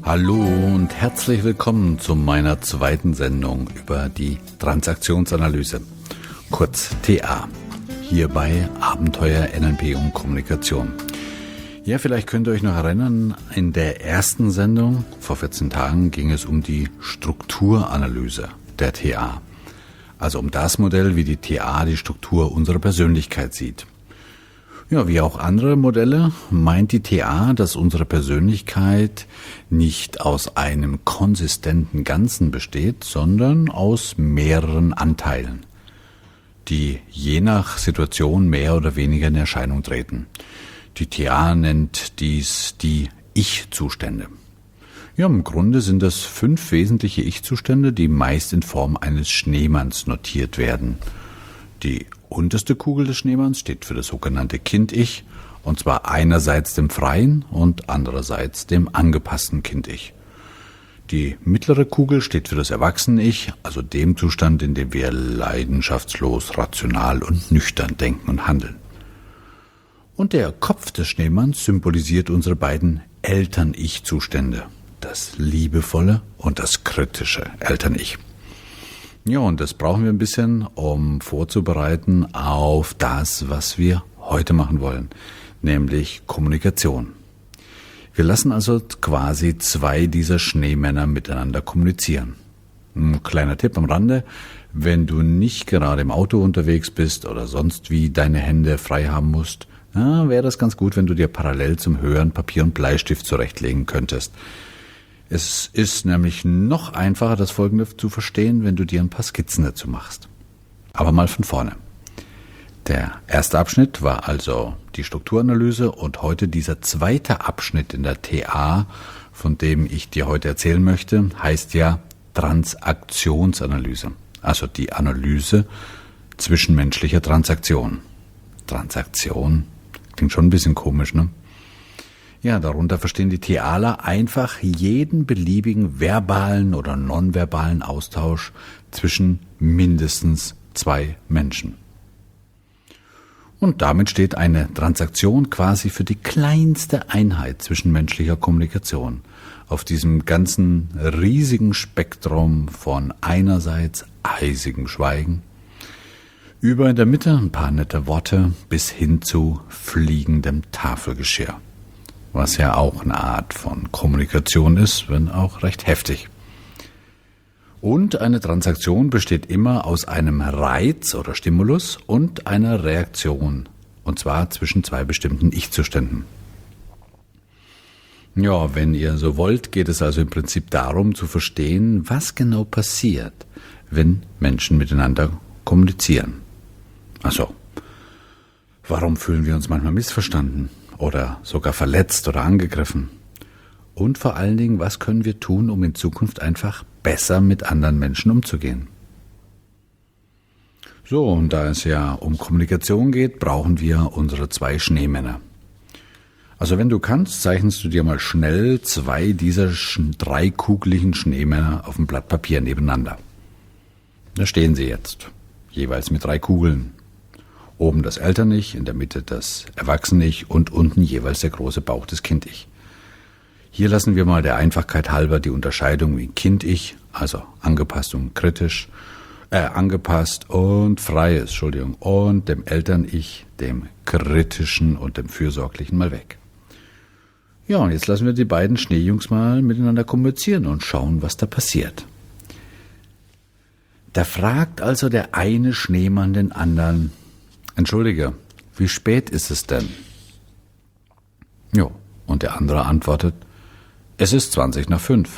Hallo und herzlich willkommen zu meiner zweiten Sendung über die Transaktionsanalyse, kurz TA, hier bei Abenteuer NLP und Kommunikation. Ja, vielleicht könnt ihr euch noch erinnern, in der ersten Sendung vor 14 Tagen ging es um die Strukturanalyse der TA. Also um das Modell, wie die TA die Struktur unserer Persönlichkeit sieht. Ja, wie auch andere Modelle meint die TA, dass unsere Persönlichkeit nicht aus einem konsistenten Ganzen besteht, sondern aus mehreren Anteilen, die je nach Situation mehr oder weniger in Erscheinung treten. Die TA nennt dies die Ich-Zustände. Ja, im Grunde sind das 5 wesentliche Ich-Zustände, die meist in Form eines Schneemanns notiert werden. Die unterste Kugel des Schneemanns steht für das sogenannte Kind-Ich, und zwar einerseits dem freien und andererseits dem angepassten Kind-Ich. Die mittlere Kugel steht für das Erwachsene-Ich, also dem Zustand, in dem wir leidenschaftslos, rational und nüchtern denken und handeln. Und der Kopf des Schneemanns symbolisiert unsere beiden Eltern-Ich-Zustände, das liebevolle und das kritische Eltern-Ich. Ja, und das brauchen wir ein bisschen, um vorzubereiten auf das, was wir heute machen wollen, nämlich Kommunikation. Wir lassen also quasi 2 dieser Schneemänner miteinander kommunizieren. Ein kleiner Tipp am Rande: Wenn du nicht gerade im Auto unterwegs bist oder sonst wie deine Hände frei haben musst, wäre das ganz gut, wenn du dir parallel zum Hören Papier und Bleistift zurechtlegen könntest. Es ist nämlich noch einfacher, das Folgende zu verstehen, wenn du dir ein paar Skizzen dazu machst. Aber mal von vorne. Der erste Abschnitt war also die Strukturanalyse und heute dieser zweite Abschnitt in der TA, von dem ich dir heute erzählen möchte, heißt ja Transaktionsanalyse. Also die Analyse zwischenmenschlicher Transaktionen. Transaktion klingt schon ein bisschen komisch, ne? Ja, darunter verstehen die TAler einfach jeden beliebigen verbalen oder nonverbalen Austausch zwischen mindestens 2 Menschen. Und damit steht eine Transaktion quasi für die kleinste Einheit zwischenmenschlicher Kommunikation auf diesem ganzen riesigen Spektrum von einerseits eisigem Schweigen, über in der Mitte ein paar nette Worte bis hin zu fliegendem Tafelgeschirr. Was ja auch eine Art von Kommunikation ist, wenn auch recht heftig. Und eine Transaktion besteht immer aus einem Reiz oder Stimulus und einer Reaktion, und zwar zwischen 2 bestimmten Ich-Zuständen. Ja, wenn ihr so wollt, geht es also im Prinzip darum zu verstehen, was genau passiert, wenn Menschen miteinander kommunizieren. Also, warum fühlen wir uns manchmal missverstanden? Oder sogar verletzt oder angegriffen? Und vor allen Dingen, was können wir tun, um in Zukunft einfach besser mit anderen Menschen umzugehen? So, und da es ja um Kommunikation geht, brauchen wir unsere 2 Schneemänner. Also wenn du kannst, zeichnest du dir mal schnell 2 dieser 3-kugeligen Schneemänner auf dem Blatt Papier nebeneinander. Da stehen sie jetzt, jeweils mit 3 Kugeln. Oben das Eltern-Ich, in der Mitte das Erwachsene-Ich und unten jeweils der große Bauch des Kind-Ich. Hier lassen wir mal der Einfachkeit halber die Unterscheidung wie Kind-Ich, also angepasst und kritisch, angepasst und freies, und dem Eltern-Ich, dem kritischen und dem fürsorglichen mal weg. Ja, und jetzt lassen wir die beiden Schneejungs mal miteinander kommunizieren und schauen, was da passiert. Da fragt also der eine Schneemann den anderen: Entschuldige, wie spät ist es denn? Jo, und der andere antwortet: Es ist 20 nach 5.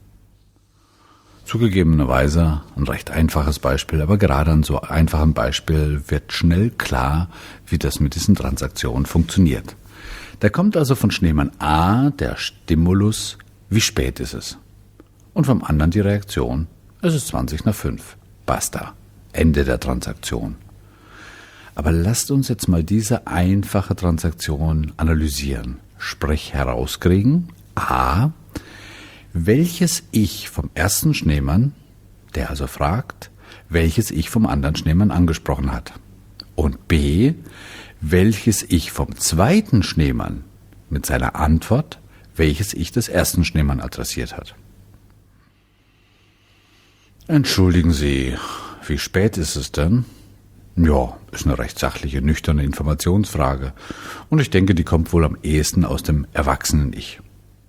Zugegebenerweise ein recht einfaches Beispiel, aber gerade an so einfachem Beispiel wird schnell klar, wie das mit diesen Transaktionen funktioniert. Da kommt also von Schneemann A der Stimulus: Wie spät ist es? Und vom anderen die Reaktion: Es ist 20 nach 5. Basta. Ende der Transaktion. Aber lasst uns jetzt mal diese einfache Transaktion analysieren. Sprich herauskriegen: A, welches Ich vom ersten Schneemann, der also fragt, welches Ich vom anderen Schneemann angesprochen hat. Und B, welches Ich vom zweiten Schneemann mit seiner Antwort welches Ich des ersten Schneemann adressiert hat. Entschuldigen Sie, wie spät ist es denn? Ja, ist eine recht sachliche, nüchterne Informationsfrage. Und ich denke, die kommt wohl am ehesten aus dem Erwachsenen-Ich.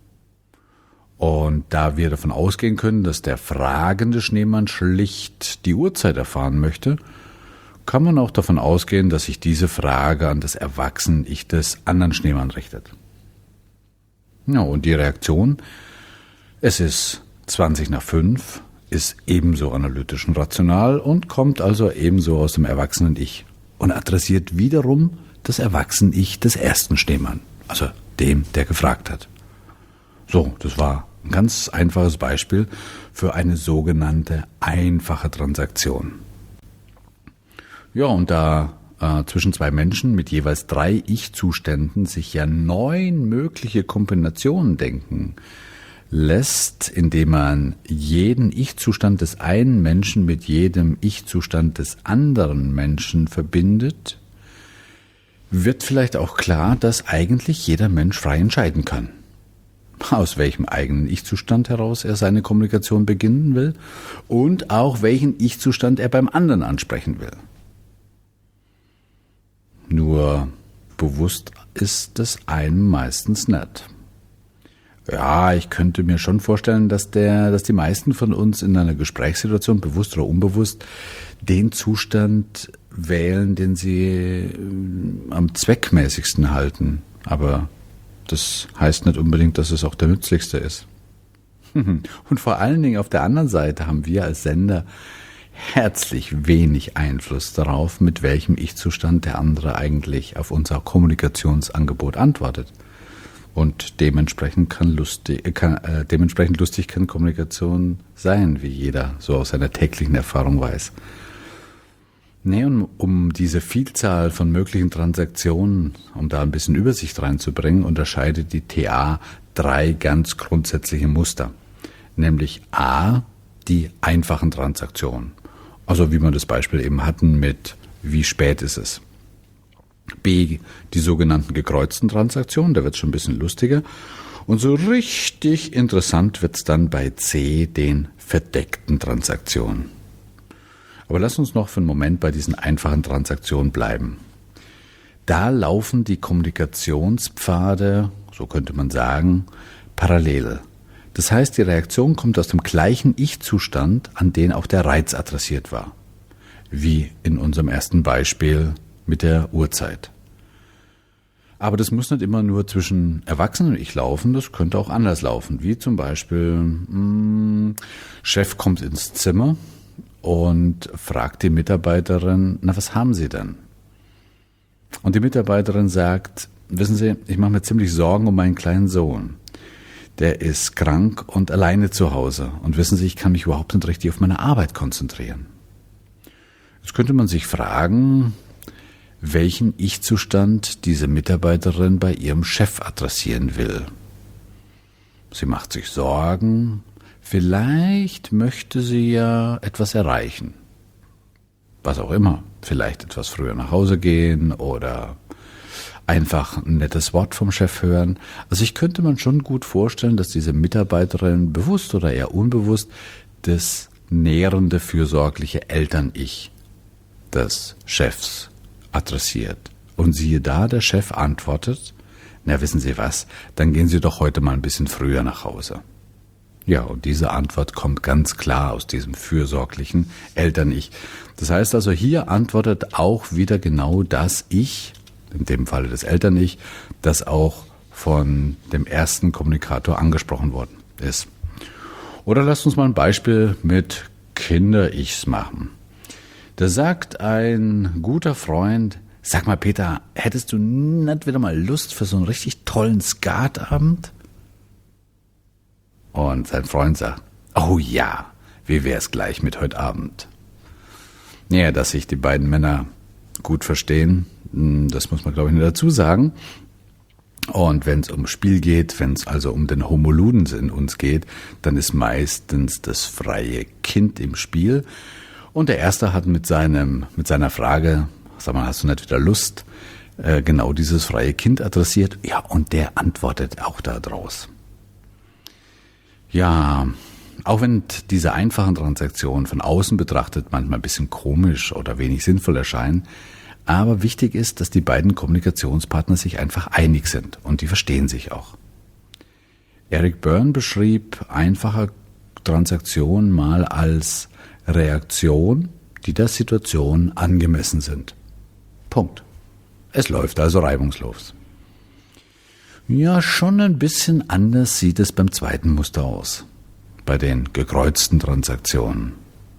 Und da wir davon ausgehen können, dass der fragende Schneemann schlicht die Uhrzeit erfahren möchte, kann man auch davon ausgehen, dass sich diese Frage an das Erwachsenen-Ich des anderen Schneemanns richtet. Ja, und die Reaktion, es ist 5:20, ist ebenso analytisch und rational und kommt also ebenso aus dem Erwachsenen-Ich und adressiert wiederum das Erwachsenen-Ich des ersten Schneemann, also dem, der gefragt hat. So, das war ein ganz einfaches Beispiel für eine sogenannte einfache Transaktion. Ja, und da zwischen zwei Menschen mit jeweils 3 Ich-Zuständen sich ja 9 mögliche Kombinationen denken lässt, indem man jeden Ich-Zustand des einen Menschen mit jedem Ich-Zustand des anderen Menschen verbindet, wird vielleicht auch klar, dass eigentlich jeder Mensch frei entscheiden kann, aus welchem eigenen Ich-Zustand heraus er seine Kommunikation beginnen will und auch welchen Ich-Zustand er beim anderen ansprechen will. Nur bewusst ist es einem meistens nicht. Ja, ich könnte mir schon vorstellen, dass die meisten von uns in einer Gesprächssituation, bewusst oder unbewusst, den Zustand wählen, den sie am zweckmäßigsten halten. Aber das heißt nicht unbedingt, dass es auch der nützlichste ist. Und vor allen Dingen auf der anderen Seite haben wir als Sender herzlich wenig Einfluss darauf, mit welchem Ich-Zustand der andere eigentlich auf unser Kommunikationsangebot antwortet. Und dementsprechend lustig kann Kommunikation sein, wie jeder so aus seiner täglichen Erfahrung weiß. Nee, und um diese Vielzahl von möglichen Transaktionen, um da ein bisschen Übersicht reinzubringen, unterscheidet die TA 3 ganz grundsätzliche Muster. Nämlich A, die einfachen Transaktionen. Also wie wir das Beispiel eben hatten mit wie spät ist es. B, die sogenannten gekreuzten Transaktionen, da wird es schon ein bisschen lustiger. Und so richtig interessant wird es dann bei C, den verdeckten Transaktionen. Aber lass uns noch für einen Moment bei diesen einfachen Transaktionen bleiben. Da laufen die Kommunikationspfade, so könnte man sagen, parallel. Das heißt, die Reaktion kommt aus dem gleichen Ich-Zustand, an den auch der Reiz adressiert war. Wie in unserem ersten Beispiel mit der Uhrzeit. Aber das muss nicht immer nur zwischen Erwachsenen und Ich laufen, das könnte auch anders laufen. Wie zum Beispiel, Chef kommt ins Zimmer und fragt die Mitarbeiterin, na, was haben Sie denn? Und die Mitarbeiterin sagt, wissen Sie, ich mache mir ziemlich Sorgen um meinen kleinen Sohn. Der ist krank und alleine zu Hause. Und wissen Sie, ich kann mich überhaupt nicht richtig auf meine Arbeit konzentrieren. Jetzt könnte man sich fragen, welchen Ich-Zustand diese Mitarbeiterin bei ihrem Chef adressieren will. Sie macht sich Sorgen, vielleicht möchte sie ja etwas erreichen. Was auch immer, vielleicht etwas früher nach Hause gehen oder einfach ein nettes Wort vom Chef hören. Also ich könnte man schon gut vorstellen, dass diese Mitarbeiterin bewusst oder eher unbewusst das nährende, fürsorgliche Eltern-Ich des Chefs adressiert. Und siehe da, der Chef antwortet, na wissen Sie was, dann gehen Sie doch heute mal ein bisschen früher nach Hause. Ja, und diese Antwort kommt ganz klar aus diesem fürsorglichen Eltern-Ich. Das heißt also, hier antwortet auch wieder genau das Ich, in dem Falle das Eltern-Ich, das auch von dem ersten Kommunikator angesprochen worden ist. Oder lasst uns mal ein Beispiel mit Kinder-Ichs machen. Da sagt ein guter Freund, sag mal Peter, hättest du nicht wieder mal Lust für so einen richtig tollen Skatabend? Und sein Freund sagt, oh ja, wie wär's gleich mit heute Abend? Ja, dass sich die beiden Männer gut verstehen, das muss man glaube ich nicht dazu sagen. Und wenn es ums Spiel geht, wenn es also um den Homo Ludens in uns geht, dann ist meistens das freie Kind im Spiel. Und der Erste hat mit seiner Frage, sag mal, hast du nicht wieder Lust, genau dieses freie Kind adressiert. Ja, und der antwortet auch da draus. Ja, auch wenn diese einfachen Transaktionen von außen betrachtet manchmal ein bisschen komisch oder wenig sinnvoll erscheinen, aber wichtig ist, dass die beiden Kommunikationspartner sich einfach einig sind und die verstehen sich auch. Eric Berne beschrieb einfache Transaktionen mal als Reaktion, die der Situation angemessen sind. Punkt. Es läuft also reibungslos. Ja, schon ein bisschen anders sieht es beim zweiten Muster aus, bei den gekreuzten Transaktionen.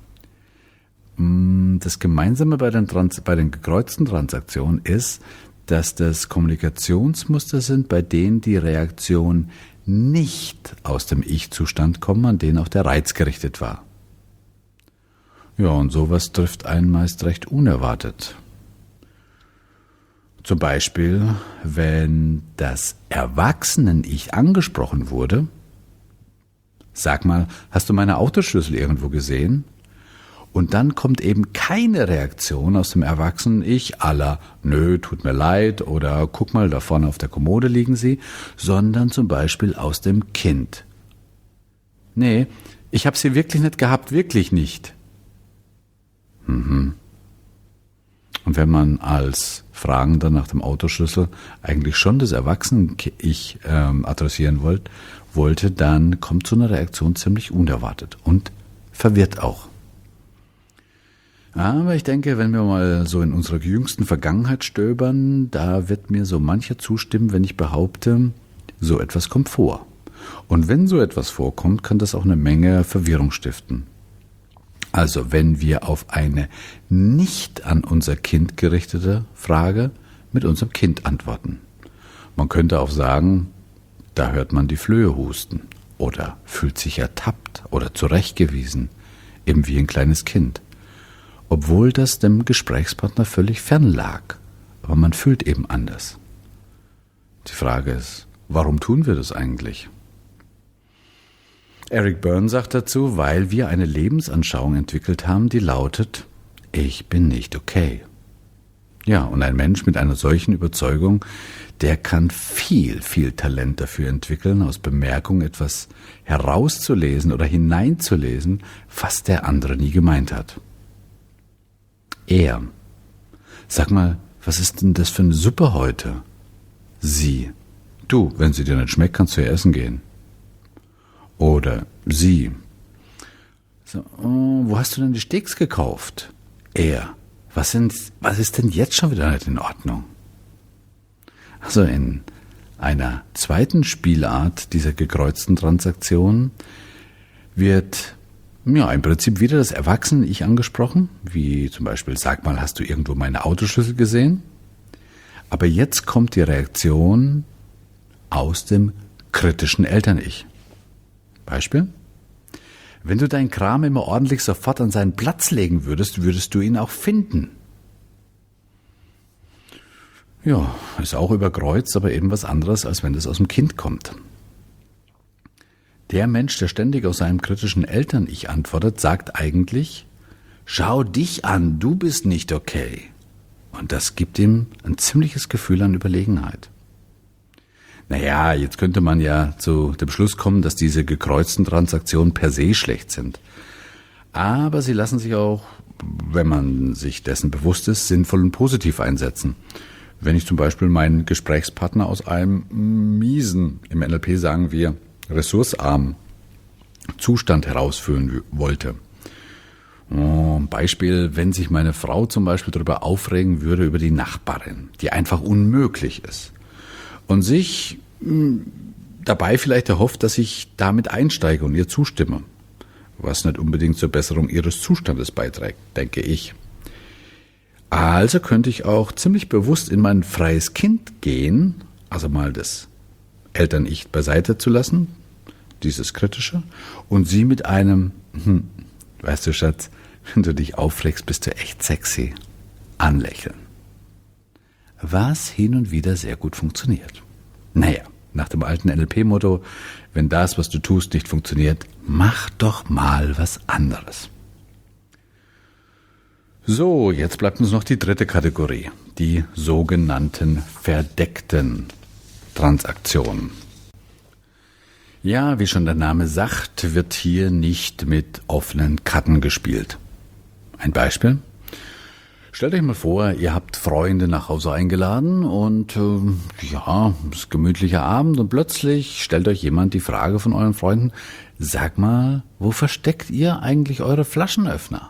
Das Gemeinsame bei den gekreuzten Transaktionen ist, dass das Kommunikationsmuster sind, bei denen die Reaktion nicht aus dem Ich-Zustand kommt, an den auch der Reiz gerichtet war. Ja, und sowas trifft einen meist recht unerwartet. Zum Beispiel, wenn das Erwachsenen-Ich angesprochen wurde. Sag mal, hast du meine Autoschlüssel irgendwo gesehen? Und dann kommt eben keine Reaktion aus dem Erwachsenen-Ich à la, nö, tut mir leid oder guck mal, da vorne auf der Kommode liegen sie, sondern zum Beispiel aus dem Kind. Nee, ich habe sie wirklich nicht gehabt, wirklich nicht. Und wenn man als Fragender nach dem Autoschlüssel eigentlich schon das Erwachsenen-Ich adressieren wollte, dann kommt so eine Reaktion ziemlich unerwartet und verwirrt auch. Aber ich denke, wenn wir mal so in unserer jüngsten Vergangenheit stöbern, da wird mir so mancher zustimmen, wenn ich behaupte, so etwas kommt vor. Und wenn so etwas vorkommt, kann das auch eine Menge Verwirrung stiften. Also wenn wir auf eine nicht an unser Kind gerichtete Frage mit unserem Kind antworten. Man könnte auch sagen, da hört man die Flöhe husten oder fühlt sich ertappt oder zurechtgewiesen, eben wie ein kleines Kind. Obwohl das dem Gesprächspartner völlig fern lag, aber man fühlt eben anders. Die Frage ist, warum tun wir das eigentlich? Eric Berne sagt dazu, weil wir eine Lebensanschauung entwickelt haben, die lautet, ich bin nicht okay. Ja, und ein Mensch mit einer solchen Überzeugung, der kann viel Talent dafür entwickeln, aus Bemerkungen etwas herauszulesen oder hineinzulesen, was der andere nie gemeint hat. Er. Sag mal, was ist denn das für eine Suppe heute? Sie. Du, wenn sie dir nicht schmeckt, kannst du ja essen gehen. Oder sie. So, wo hast du denn die Steaks gekauft? Er. Was ist denn jetzt schon wieder nicht in Ordnung? Also in einer zweiten Spielart dieser gekreuzten Transaktion wird im Prinzip wieder das Erwachsene-Ich angesprochen, wie zum Beispiel, sag mal, hast du irgendwo meine Autoschlüssel gesehen? Aber jetzt kommt die Reaktion aus dem kritischen Eltern-Ich. Beispiel: Wenn du deinen Kram immer ordentlich sofort an seinen Platz legen würdest, würdest du ihn auch finden. Ja, ist auch überkreuzt, aber eben was anderes, als wenn das aus dem Kind kommt. Der Mensch, der ständig aus seinem kritischen Eltern-Ich antwortet, sagt eigentlich, schau dich an, du bist nicht okay. Und das gibt ihm ein ziemliches Gefühl an Überlegenheit. Naja, jetzt könnte man ja zu dem Schluss kommen, dass diese gekreuzten Transaktionen per se schlecht sind. Aber sie lassen sich auch, wenn man sich dessen bewusst ist, sinnvoll und positiv einsetzen. Wenn ich zum Beispiel meinen Gesprächspartner aus einem miesen, im NLP sagen wir, ressourcenarmen Zustand herausführen wollte. Beispiel, wenn sich meine Frau zum Beispiel darüber aufregen würde, über die Nachbarin, die einfach unmöglich ist. Und sich dabei vielleicht erhofft, dass ich damit einsteige und ihr zustimme, was nicht unbedingt zur Besserung ihres Zustandes beiträgt, denke ich. Also könnte ich auch ziemlich bewusst in mein freies Kind gehen, also mal das Eltern-Ich beiseite zu lassen, dieses Kritische, und sie mit einem, weißt du, Schatz, wenn du dich aufregst, bist du echt sexy, anlächeln. Was hin und wieder sehr gut funktioniert. Naja, nach dem alten NLP-Motto, wenn das, was du tust, nicht funktioniert, mach doch mal was anderes. So, jetzt bleibt uns noch die dritte Kategorie, die sogenannten verdeckten Transaktionen. Ja, wie schon der Name sagt, wird hier nicht mit offenen Karten gespielt. Ein Beispiel. Stellt euch mal vor, ihr habt Freunde nach Hause eingeladen und es ist gemütlicher Abend und plötzlich stellt euch jemand die Frage von euren Freunden, sag mal, wo versteckt ihr eigentlich eure Flaschenöffner?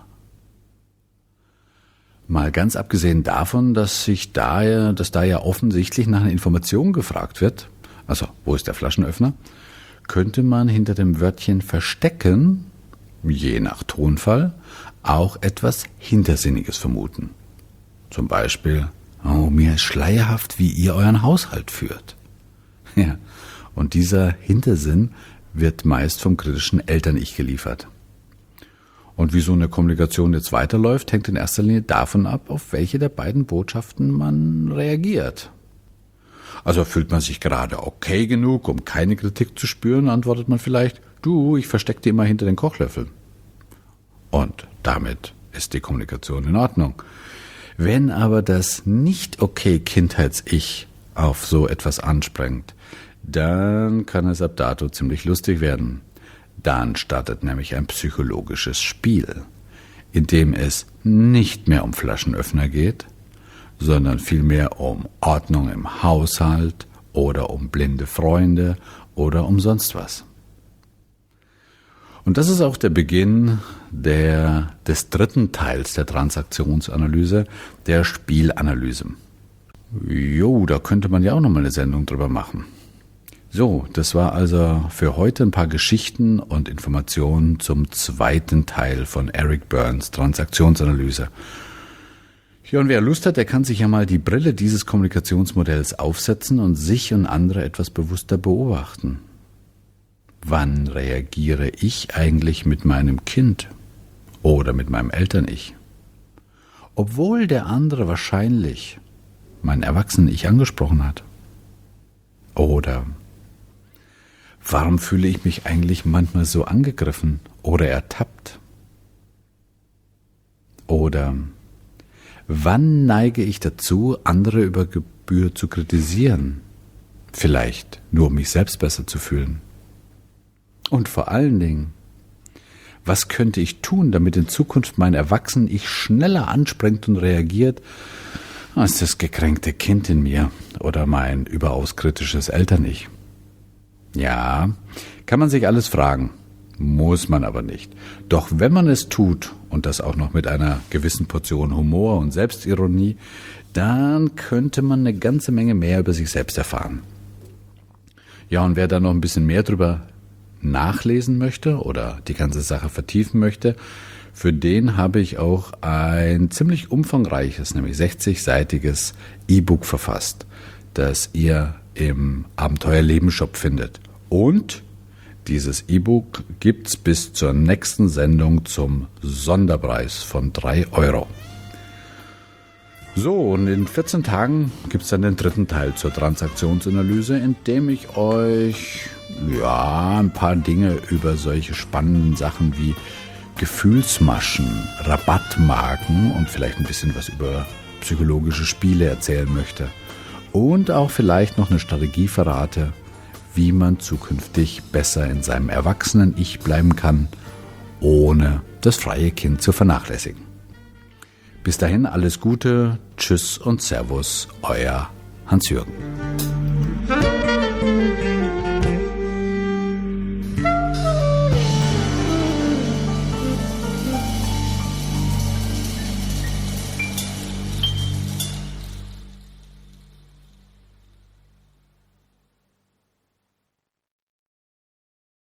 Mal ganz abgesehen davon, dass da ja offensichtlich nach einer Information gefragt wird, also wo ist der Flaschenöffner, könnte man hinter dem Wörtchen verstecken, je nach Tonfall, auch etwas Hintersinniges vermuten. Zum Beispiel, mir ist schleierhaft, wie ihr euren Haushalt führt. Ja, und dieser Hintersinn wird meist vom kritischen Eltern-Ich geliefert. Und wie so eine Kommunikation jetzt weiterläuft, hängt in erster Linie davon ab, auf welche der beiden Botschaften man reagiert. Also fühlt man sich gerade okay genug, um keine Kritik zu spüren, antwortet man vielleicht, du, ich verstecke dir immer hinter den Kochlöffel. Und damit ist die Kommunikation in Ordnung. Wenn aber das Nicht-Okay-Kindheits-Ich auf so etwas anspringt, dann kann es ab dato ziemlich lustig werden. Dann startet nämlich ein psychologisches Spiel, in dem es nicht mehr um Flaschenöffner geht, sondern vielmehr um Ordnung im Haushalt oder um blinde Freunde oder um sonst was. Und das ist auch der Beginn des dritten Teils der Transaktionsanalyse, der Spielanalyse. Da könnte man ja auch nochmal eine Sendung drüber machen. So, das war also für heute ein paar Geschichten und Informationen zum zweiten Teil von Eric Berns Transaktionsanalyse. Ja, und wer Lust hat, der kann sich ja mal die Brille dieses Kommunikationsmodells aufsetzen und sich und andere etwas bewusster beobachten. Wann reagiere ich eigentlich mit meinem Kind oder mit meinem Eltern-Ich? Obwohl der andere wahrscheinlich mein Erwachsenen-Ich angesprochen hat. Oder warum fühle ich mich eigentlich manchmal so angegriffen oder ertappt? Oder wann neige ich dazu, andere über Gebühr zu kritisieren? Vielleicht nur, um mich selbst besser zu fühlen. Und vor allen Dingen, was könnte ich tun, damit in Zukunft mein Erwachsenen-Ich schneller anspringt und reagiert als das gekränkte Kind in mir oder mein überaus kritisches Eltern-Ich? Ja, kann man sich alles fragen, muss man aber nicht. Doch wenn man es tut, und das auch noch mit einer gewissen Portion Humor und Selbstironie, dann könnte man eine ganze Menge mehr über sich selbst erfahren. Ja, und wer da noch ein bisschen mehr drüber nachlesen möchte oder die ganze Sache vertiefen möchte, für den habe ich auch ein ziemlich umfangreiches, nämlich 60-seitiges E-Book verfasst, das ihr im Abenteuer-Leben-Shop findet. Und dieses E-Book gibt's bis zur nächsten Sendung zum Sonderpreis von 3 €. So, und in 14 Tagen gibt's dann den dritten Teil zur Transaktionsanalyse, in dem ich euch ein paar Dinge über solche spannenden Sachen wie Gefühlsmaschen, Rabattmarken und vielleicht ein bisschen was über psychologische Spiele erzählen möchte. Und auch vielleicht noch eine Strategie verrate, wie man zukünftig besser in seinem Erwachsenen-Ich bleiben kann, ohne das freie Kind zu vernachlässigen. Bis dahin alles Gute, tschüss und Servus, euer Hans-Jürgen.